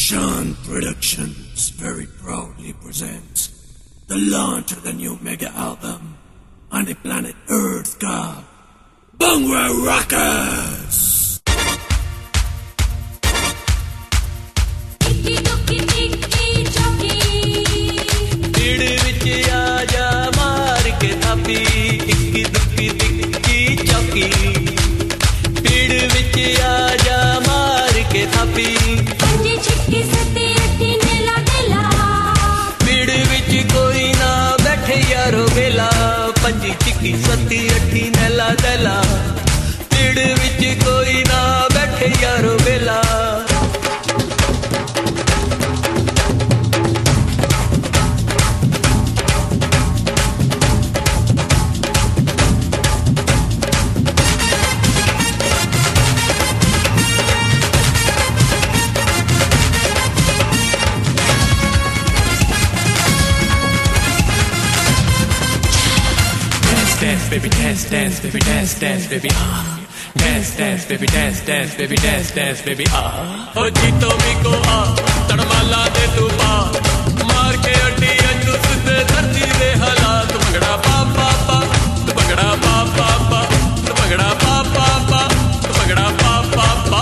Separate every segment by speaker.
Speaker 1: Sean Productions very proudly presents the launch of the new mega album on the planet Earth called Bhangra Rockers!
Speaker 2: पंजी चिक्की सत्ती अठी नैला दैला पीड़ विच कोई ना बैठे यारो वेला
Speaker 3: Dance, baby, dance, dance, baby, dance, dance, baby, ah. Dance, dance, baby, dance, dance, baby, dance, dance, baby, ah.
Speaker 2: Oh, जीतो मी को आ, तड़माला दे तू पा, मार के अड्डी अंजू सुधे धरती दे हालात, तू भंगड़ा पा पा पा, तू भंगड़ा पा पा पा, तू भंगड़ा पा पा पा, तू भंगड़ा पा पा पा.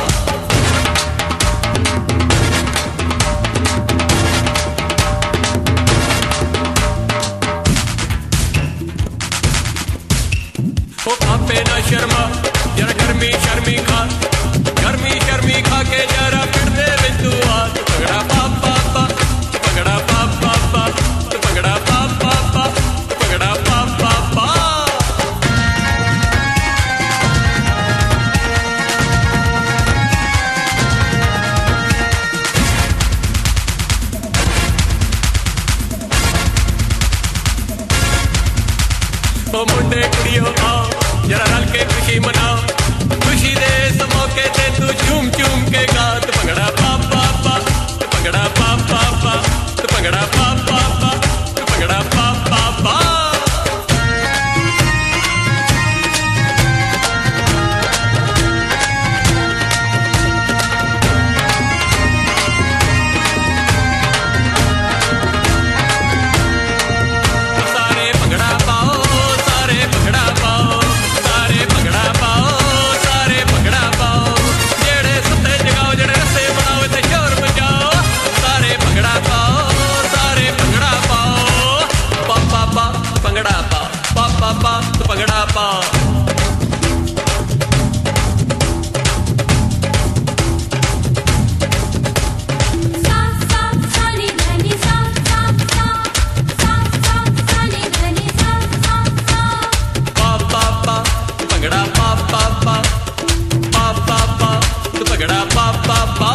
Speaker 2: ओ खापे ना शर्मा जरा गर्मी शर्मी खा के जरा फिर दे तू आ तू पगड़ा पा पा पा तू पगड़ा पा पा पा तू पगड़ा पा पा पा तू पगड़ा पा पा पा. ओ मुंडे कुड़ियों आओ जरा रल के खुशी मनाओ खुशी दे इस मौके ते तू झूम झूम के गा तू भंगड़ा पा पा पा तू भंगड़ा पा पा पा तू भंगड़ा पा पा पा तू भंगड़ा पा पा पा. सारे भंगड़ा पाओ सारे भंगड़ा पाओ सारे भंगड़ा पाओ सारे भंगड़ा पाओ जेड़े सुते जगाओ जेड़े रस्से बनाओ ते शोर मचाओ सारे भंगड़ा पाओ सारे भंगड़ा पाओ पा पा पा भंगड़ा पा पा पा पा तू भंगड़ा पा. भंगड़ा पा पा पा पा पा पा तू भंगड़ा पा पा पा.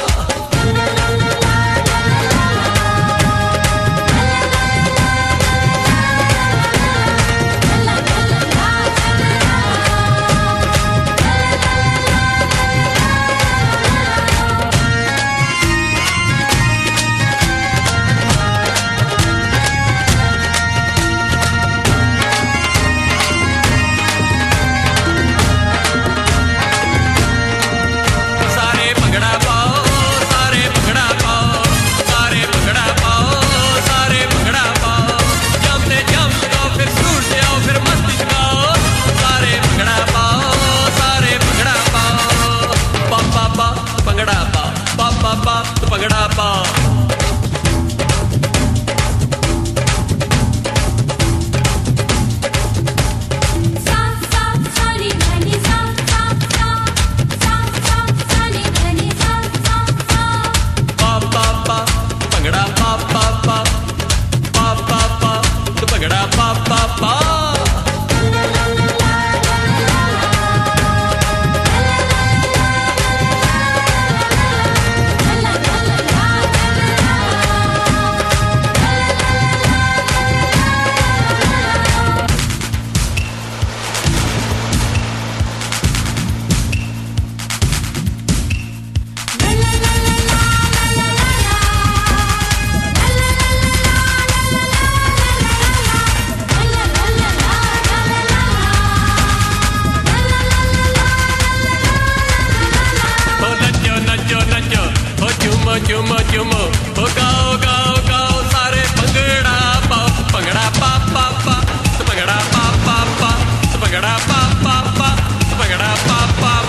Speaker 2: सारे भंगड़ा पाओ सारे भंगड़ा पाओ सारे भंगड़ा पाओ सारे भंगड़ा पाओ जमते जम जाओ फिर सूर से आओ फिर मस्ती जगाओ सारे भंगड़ा पाओ सारे भंगड़ा पाओ पा पा पा भंगड़ा पा पा पा पा तू भंगड़ा पा. पा पा पा भंगड़ा पा पा पा पा पा पा तू भंगड़ा पा पा पा. पा पा, भंगड़ा पा पा